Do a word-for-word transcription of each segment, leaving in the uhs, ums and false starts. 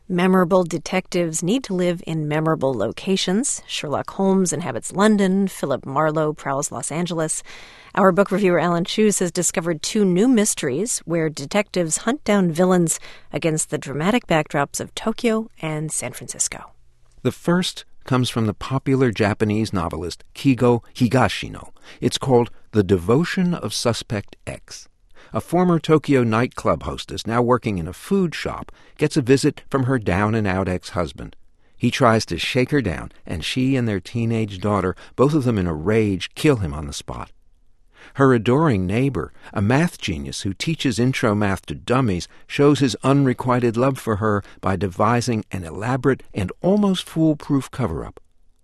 Memorable detectives need to live in memorable locations. Sherlock Holmes inhabits London. Philip Marlowe prowls Los Angeles. Our book reviewer Alan Shoes has discovered two new mysteries where detectives hunt down villains against the dramatic backdrops of Tokyo and San Francisco. The first comes from the popular Japanese novelist Kigo Higashino. It's called The Devotion of Suspect X. A former Tokyo nightclub hostess, now working in a food shop, gets a visit from her down-and-out ex-husband. He tries to shake her down, and she and their teenage daughter, both of them in a rage, kill him on the spot. Her adoring neighbor, a math genius who teaches intro math to dummies, shows his unrequited love for her by devising an elaborate and almost foolproof cover-up.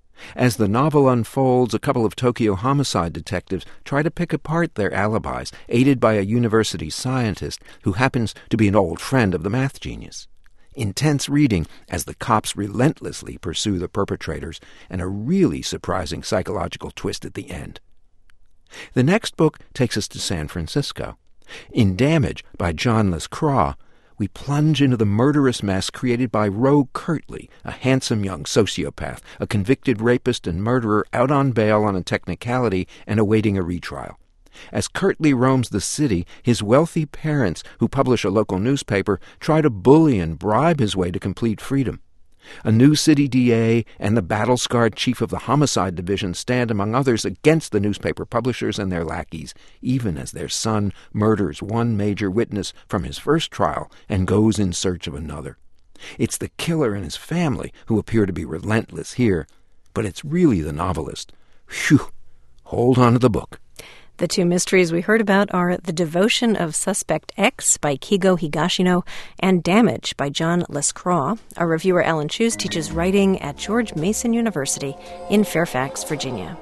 As the novel unfolds, a couple of Tokyo homicide detectives try to pick apart their alibis, aided by a university scientist who happens to be an old friend of the math genius. Intense reading as the cops relentlessly pursue the perpetrators, and a really surprising psychological twist at the end. The next book takes us to San Francisco. In Damage by John LeScraw, we plunge into the murderous mess created by Rogue Kirtley, a handsome young sociopath, a convicted rapist and murderer out on bail on a technicality and awaiting a retrial. As Kirtley roams the city, his wealthy parents, who publish a local newspaper, try to bully and bribe his way to complete freedom. A new city D A and the battle-scarred chief of the homicide division stand, among others, against the newspaper publishers and their lackeys, even as their son murders one major witness from his first trial and goes in search of another. It's the killer and his family who appear to be relentless here, but it's really the novelist. Phew! Hold on to the book. The two mysteries we heard about are The Devotion of Suspect X by Kigo Higashino and Damage by John LeScraw. Our reviewer Alan Shoes teaches writing at George Mason University in Fairfax, Virginia.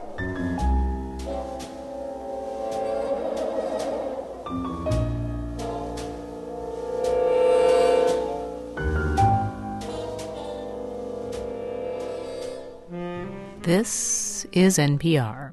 This is N P R.